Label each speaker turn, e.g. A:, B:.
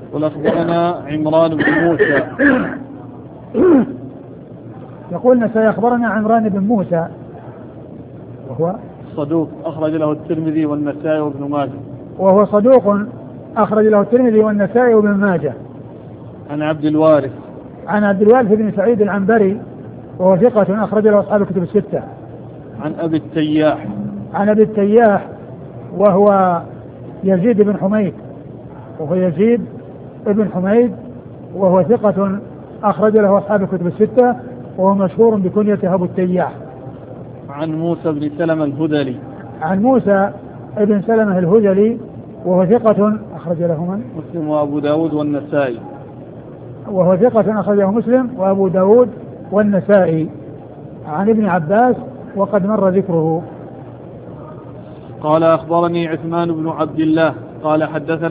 A: قل أخبرنا عمران بن موسى.
B: يقول النسائي أخبرنا عمران بن موسى وهو
A: صدوق أخرج له الترمذي والنسائي وابن ماجه.
B: وهو صدوق أخرج له الترمذي والنسائي وابن ماجه.
A: عن عبد الوارث
B: بن سعيد العنبري وهو ثقة أخرج له أصحاب الكتب الستة.
A: عن أبي التياح
B: وهو يزيد بن حميد وهو ثقة أخرج له أصحاب الكتب الستة وهو مشهور بكنيته أبو التياح.
A: عن موسى بن سلمة
B: الهذلي وهو ثقة أخرج له
A: مسلم وأبو داود والنسائي.
B: وهو ثقة أخرجه مسلم وأبو داود والنسائي. عن ابن عباس وقد مر ذكره.
A: قال أخبرني عثمان بن عبد الله قال حدثنا